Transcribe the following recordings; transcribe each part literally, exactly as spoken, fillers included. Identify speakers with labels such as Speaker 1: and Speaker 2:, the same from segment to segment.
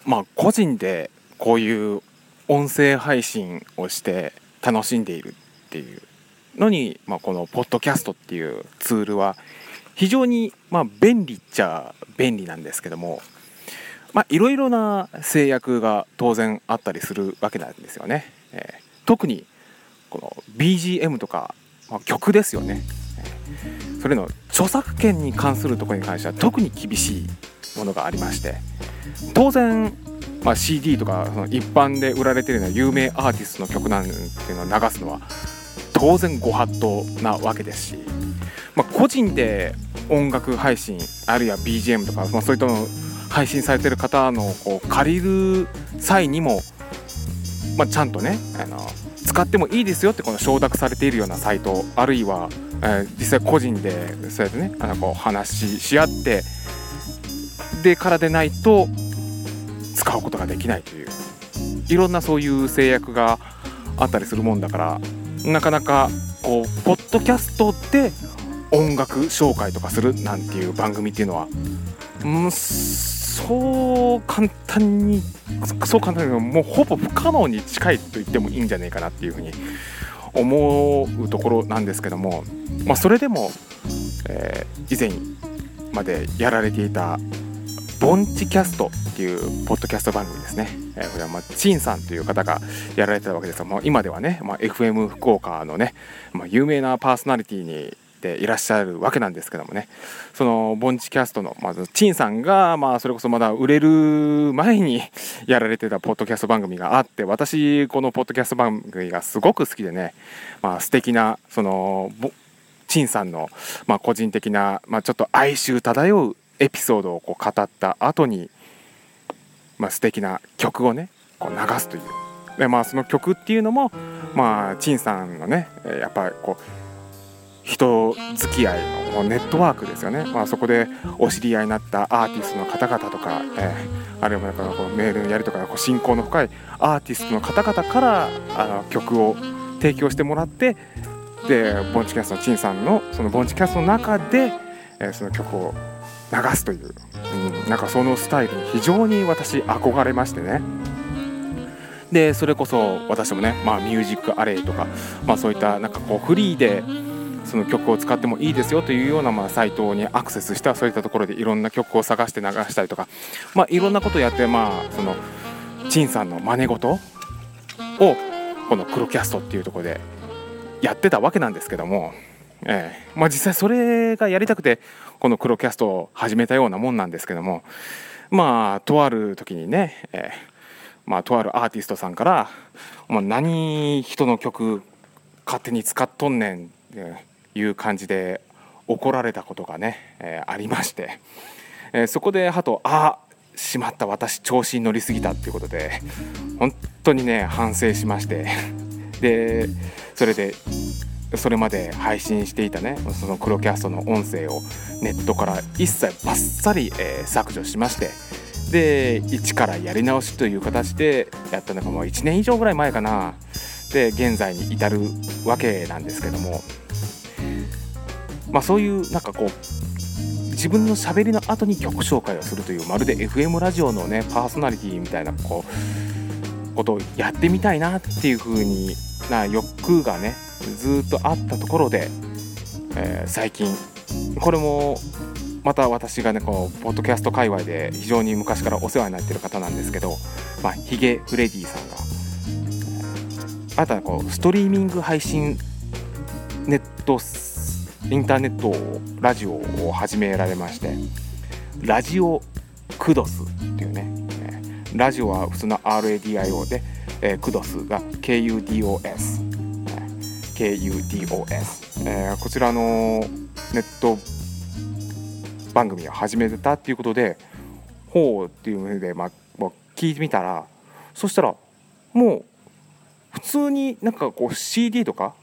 Speaker 1: まあ個人でこういう音声配信をして楽しんでいるっていうのに、まあ、このポッドキャストっていうツールは非常にまあ便利っちゃ便利なんですけども、まあいろいろな制約が当然あったりするわけなんですよね。えー、特にこの ビージーエム とか、まあ、曲ですよね。それの著作権に関するところに関しては特に厳しいものがありまして、当然、まあ、シーディー とかその一般で売られているような有名アーティストの曲なんていうのを流すのは当然ご法度なわけですし、まあ、個人で音楽配信あるいは ビージーエム とか、まあ、そういったのを配信されている方のこう借りる際にも、まあ、ちゃんとねあの使ってもいいですよってこの承諾されているようなサイト、あるいは、えー、実際個人でそうやってねあのこう話しし合ってでからでないと使うことができないという、いろんなそういう制約があったりするもんだから、なかなかこうポッドキャストで音楽紹介とかするなんていう番組っていうのは、うん、そう簡単にそう簡単にもうほぼ不可能に近いと言ってもいいんじゃないかなっていうふうに思うところなんですけども、まあ、それでも、えー、以前までやられていたボンチキャストっていうポッドキャスト番組ですね。えー、これはまあチンさんという方がやられてたわけですが、まあ、今ではね、まあ、エフエム 福岡のね、まあ、有名なパーソナリティにでいらっしゃるわけなんですけどもね、そのボンチキャストのまずチンさんが、まあ、それこそまだ売れる前にやられてたポッドキャスト番組があって、私このポッドキャスト番組がすごく好きでね、まあ、素敵なそのチンさんの、まあ、個人的な、まあ、ちょっと哀愁漂うエピソードをこう語った後に、まあ、素敵な曲をねこう流すという。で、まあ、その曲っていうのも、まあ、チンさんのねやっぱりこう人付き合いのネットワークですよね。まあ、そこでお知り合いになったアーティストの方々とか、えー、あるいはなんかこうメールのやりとかこう親交の深いアーティストの方々からあの曲を提供してもらって、でボンチキャストのチンさんのそのボンチキャストの中で、えー、その曲を流すという、うん、なんかそのスタイルに非常に私憧れましてね。でそれこそ私もね、まあ、ミュージックアレイとか、まあ、そういったなんかこうフリーでその曲を使ってもいいですよというようなまあサイトにアクセスした、そういったところでいろんな曲を探して流したりとか、まあ、いろんなことをやって、まあそのチンさんの真似事をこのクロキャストっていうところでやってたわけなんですけども、えーまあ、実際それがやりたくてこのクロキャストを始めたようなもんなんですけども、まあとある時にね、えーまあ、とあるアーティストさんから「お前何人の曲勝手に使っとんねん」っていう感じで怒られたことがね、えー、ありまして、えー、そこではとあしまった、私調子に乗りすぎたっていうことで本当にね反省しまして、でそれでそれまで配信していたねそのクロキャストの音声をネットから一切バッサリ、えー、削除しまして、で一からやり直しという形でやったのがもういちねん以上ぐらい前かな。で現在に至るわけなんですけども、まあそういうなんかこう自分の喋りの後に曲紹介をするという、まるで エフエム ラジオのねパーソナリティみたいなこうことをやってみたいなっていう風にな欲がねずっとあったところで、えー、最近これもまた私がねこうポッドキャスト界隈で非常に昔からお世話になっている方なんですけど、まあ、ヒゲフレディさんが新たなこうストリーミング配信ネットインターネットラジオを始められまして、ラジオクドスっていうね、ラジオは普通の アールエーディーアイオー で、えー、クドスが ケーユーディーオーエス ケーユーディーオーエス、えー、こちらのネット番組を始めたっていうことで、ほうっていうので、まあ、聞いてみたら、そしたらもう普通になんかこう シーディー とか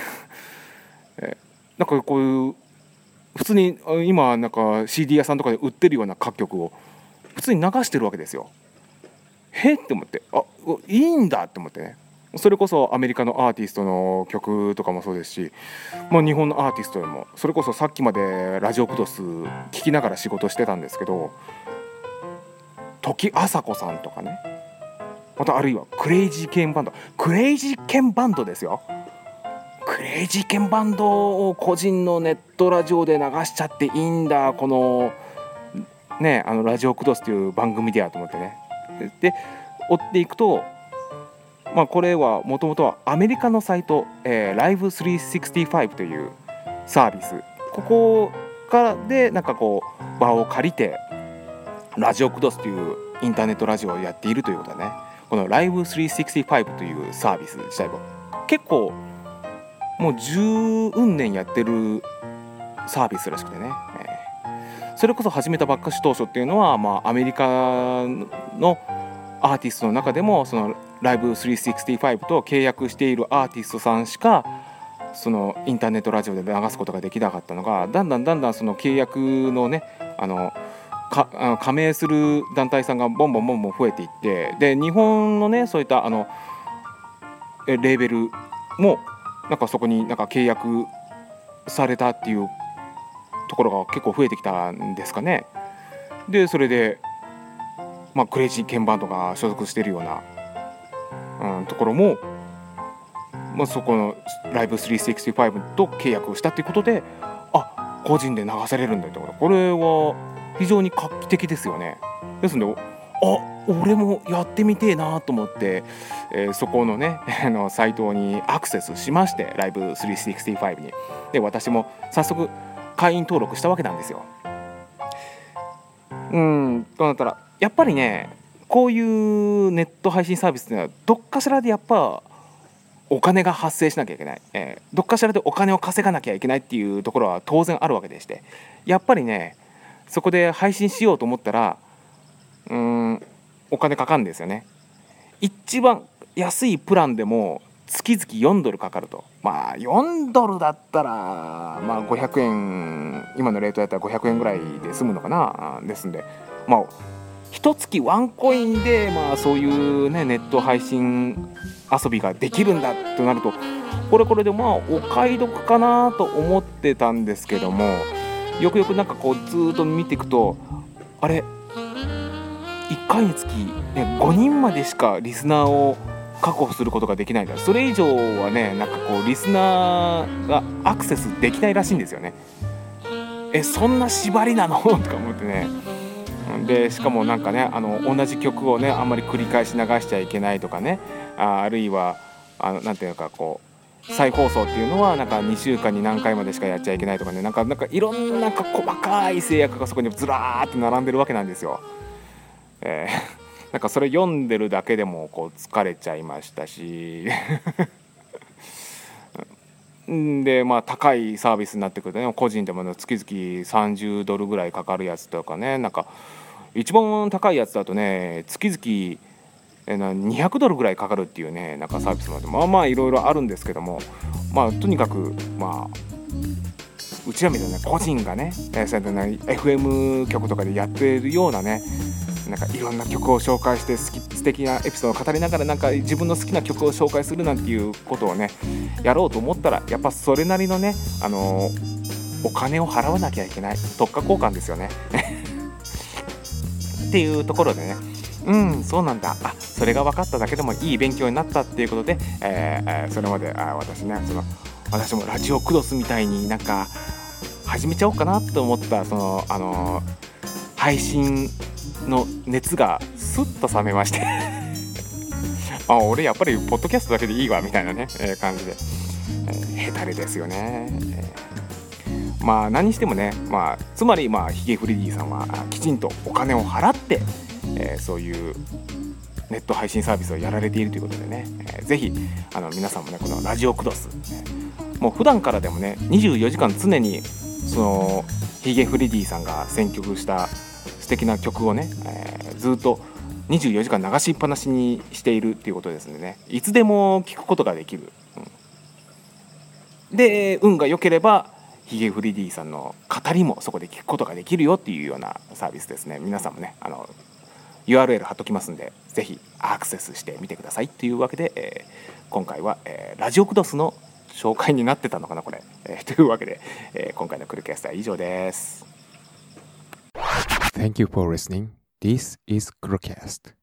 Speaker 1: なんかこういう普通に今なんか シーディー 屋さんとかで売ってるような楽曲を普通に流してるわけですよ。へって思って、あいいんだって思ってね。それこそアメリカのアーティストの曲とかもそうですし、まあ、日本のアーティストでもそれこそさっきまでラジオクドス聞きながら仕事してたんですけど、 時あさこさんとかね、またあるいはクレイジーケンバンド、クレイジーケンバンドですよ。クレイジーケンバンドを個人のネットラジオで流しちゃっていいんだ、このね、あのラジオクドスという番組でやと思ってね。で追っていくと、まあ、これはもともとはアメリカのサイト、えー、ライブスリーシックスティーファイブ というサービス、ここからでなんかこう場を借りてラジオクドスというインターネットラジオをやっているということだね。このライブスリーシックスティーファイブというサービス自体は結構もうじゅうんねんやってるサービスらしくてね、えー、それこそ始めたばっかし当初っていうのは、まあ、アメリカのアーティストの中でもそのライブスリーシックスティーファイブと契約しているアーティストさんしかそのインターネットラジオで流すことができなかったのが、だんだんだんだんその契約のね、あのかあの加盟する団体さんがボンボンボンボン増えていって、で日本のねそういったあのレーベルもなんかそこになんか契約されたっていうところが結構増えてきたんですかね。でそれで、まあ、クレイジーケンバンドが所属しているような、うん、ところも、まあ、そこのライブスリーシックスティーファイブと契約をしたっていうことで、あ、個人で流されるんだってこと、これは非常に画期的ですよね。ですので、あ、俺もやってみてえなと思って、えー、そこのねあのサイトにアクセスしまして、ライブスリーシックスティーファイブにで私も早速会員登録したわけなんですよ。うんとなったらやっぱりね、こういうネット配信サービスっていうのはどっかしらでやっぱお金が発生しなきゃいけない、えー、どっかしらでお金を稼がなきゃいけないっていうところは当然あるわけでして、やっぱりねそこで配信しようと思ったらうーんお金かかるんですよね。一番安いプランでも月々よんドルかかると。まあよんドルだったらまあごひゃくえん、今のレートだったらごひゃくえんぐらいで済むのかな。ですんでまあ一月ワンコインでまあそういうねネット配信遊びができるんだとなると、これこれでまあお買い得かなと思ってたんですけども、よくよくなんかこうずっと見ていくと、あれいっかいにつき、ね、ごにんまでしかリスナーを確保することができないんだ。それ以上はねなんかこうリスナーがアクセスできないらしいんですよね。え、そんな縛りなのとか思ってね。でしかもなんかねあの同じ曲をねあんまり繰り返し流しちゃいけないとかね、あ, あるいはあのなんていうかこう再放送っていうのはなんかにしゅうかんに何回までしかやっちゃいけないとかね、なんかなんかいろんななんか細かい制約がそこにずらーって並んでるわけなんですよ。えー、なんかそれ読んでるだけでもこう疲れちゃいましたしでまあ高いサービスになってくるとね、個人でも月々さんじゅうドルぐらいかかるやつとかね、なんか一番高いやつだとね月々にひゃくドルぐらいかかるっていうね、なんかサービスまでまあまあいろいろあるんですけども、まあとにかくまあうちらみたいな個人がね、エフエム 局とかでやってるようなね、なんかいろんな曲を紹介して好き素敵なエピソードを語りながらなんか自分の好きな曲を紹介するなんていうことをねやろうと思ったら、やっぱそれなりのね、あのー、お金を払わなきゃいけない特価交換ですよねっていうところでね、うんそうなんだ、あそれが分かっただけでもいい勉強になったっていうことで、えー、それまであ私ねその私もラジオクロスみたいになんか始めちゃおうかなと思ったそのあのー、配信の熱がスッと冷めましてあ俺やっぱりポッドキャストだけでいいわみたいなね、えー、感じで、えー、ヘタレですよね、えー、まあ何にしてもね、まあ、つまりまあヒゲフレディさんはきちんとお金を払って、えー、そういうネット配信サービスをやられているということでね、えー、ぜひあの皆さんもねこのラジオクドス、もう普段からでもねにじゅうよじかん常にそのヒゲフレディさんが選曲した素敵な曲をね、えー、ずっとにじゅうよじかん流しっぱなしにしているっていうことですのでね、いつでも聴くことができる、うん、で運が良ければヒゲフレディさんの語りもそこで聞くことができるよっていうようなサービスですね。皆さんもねあの ユーアールエル 貼っときますんでぜひアクセスしてみてくださいというわけで、えー、今回は、えー、ラジオクドスの紹介になってたのかなこれ、えー、というわけで、えー、今回のクルキャストは以上です。
Speaker 2: Thank you for listening.
Speaker 1: This is Crocast.